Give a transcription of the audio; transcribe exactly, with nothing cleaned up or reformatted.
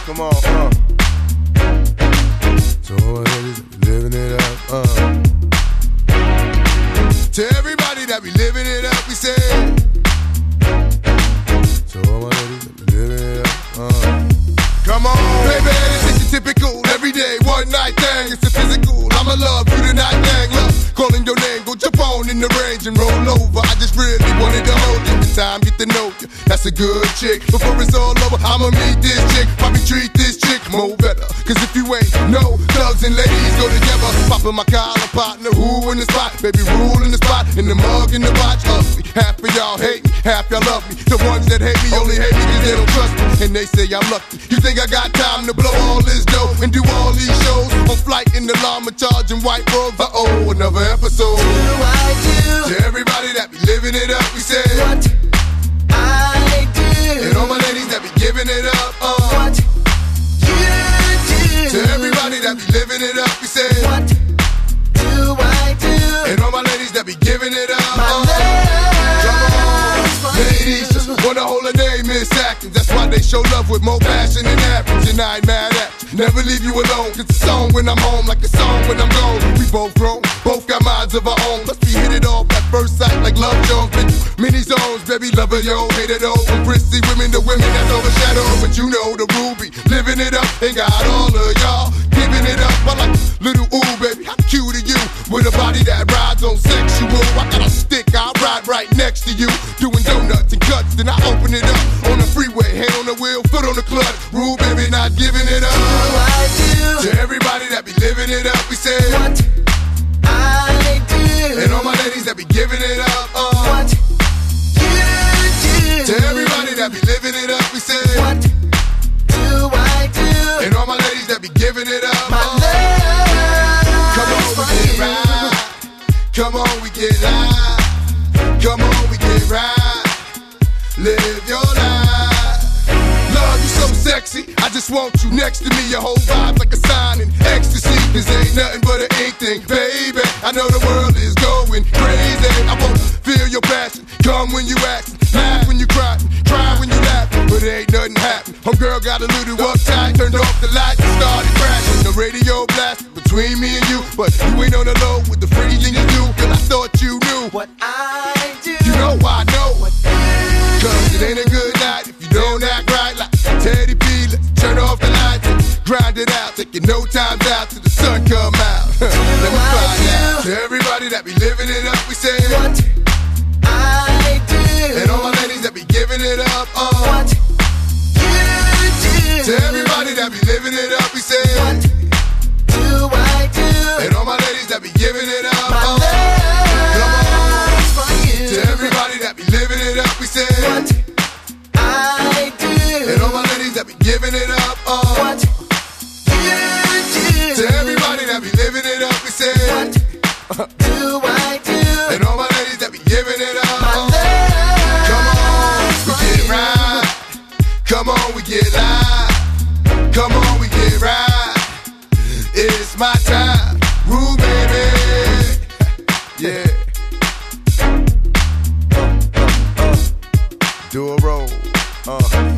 Come on, uh. So all my ladies that be living it up, uh. To everybody that be living it up, we say. So all my ladies that be living it up, uh. Come on, baby, this is your typical everyday one night thing. It's a physical, I'ma love you tonight, gang. Love calling your name, go jump on in the range and roll over. I just really wanted to hold you. The time get to know you, that's a good chick. Before it's all over, I'ma meet this chick. Probably treat this chick more better. Cause if you ain't no thugs and ladies go together. Popping my collar partner, who in the spot? Baby, rule in the spot, in the mug, in the watch. Ugly. Half of y'all hate me, half y'all love me. The ones that hate me only hate me cause they don't trust me. And they say I'm lucky. You think I got time to blow all this dough and do all these shows? On flight in the llama charging white robes. Uh-oh, another episode. Do I do? To everybody that be living it up, we say What I do. And all my ladies that be giving it up, uh What you do. To everybody that be living it up, we say What do I do? And all my ladies that be giving it up, My uh love. Ladies just wanna hold her name, Miss Atkins. That's why they show love with more passion than average. And I ain't mad at you. Never leave you alone. It's a song when I'm home, like a song when I'm gone. We both grown, both got minds of our own. Plus we hit it off at first sight like Love Jones. Been many zones, baby, love it, yo, hate it, oh. From prissy women to women that's overshadowed. But you know the Ruby, living it up, and got all of y'all giving it up. I like little ooh, baby, how cute are you? With a body that rides on sexual. I got a stick, I ride right next to you. Doing donuts and cuts, then I open it up on the freeway, hand on the wheel, foot on the clutch. Rule, baby, not giving it up. Do I do? To everybody that be living it up, we say What I do. And all my ladies that be giving it up, uh What you do. To everybody that be living it up, we say What do I do? And all my ladies that be giving it up, My uh love. Come on, we get right. Come on, we get live. Come on, we get right. Live your life. Love, you so sexy. I just want you next to me. Your whole vibe's like a sign in ecstasy. This ain't nothing but an ink thing, baby. I know the world is going crazy. I wanna feel your passion. Come when you act, laugh when you cry, cry when you laugh. But ain't nothing happen. Homegirl got a little uptight, turned off the lights and started crashing. The radio blasted between me and you, but you ain't on the low with the pretty thing you do. Girl, I thought you knew What I do. You know I know. What you Cause it ain't a good night if you don't act right. Like Teddy P, let's turn off the lights and grind it out. Taking no times out till the sun come out. Let me find out. To everybody that be living it up, we say What I do. And all my ladies that be giving it up, uh What you do. To everybody that be living it up, we say What do I do? And all my ladies that be giving it up, My uh Come on. love for you. To everybody that be living it up, we say What I do. And all my ladies that be giving it up, uh What you do. To everybody that be living it up, we say What do I do? And all my ladies that be giving it up, My uh love Come on, we for get you. right. Come on, we get live. Come on, we get right. It's my time, Rue, baby. Yeah. Uh, uh, uh. Do a roll. Uh.